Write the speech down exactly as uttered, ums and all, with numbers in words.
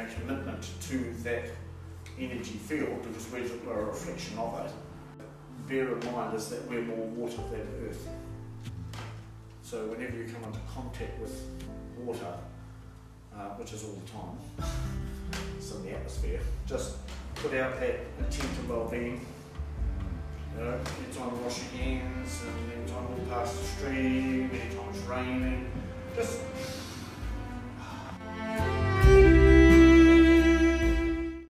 our commitment to that energy field, because we're a reflection of it. Bear in mind is that we're more water than earth. So whenever you come into contact with water, uh, which is all the time, it's in the atmosphere, just put out that intent of well-being. You know, anytime you wash your hands, and anytime you walk past the stream, anytime it's raining, just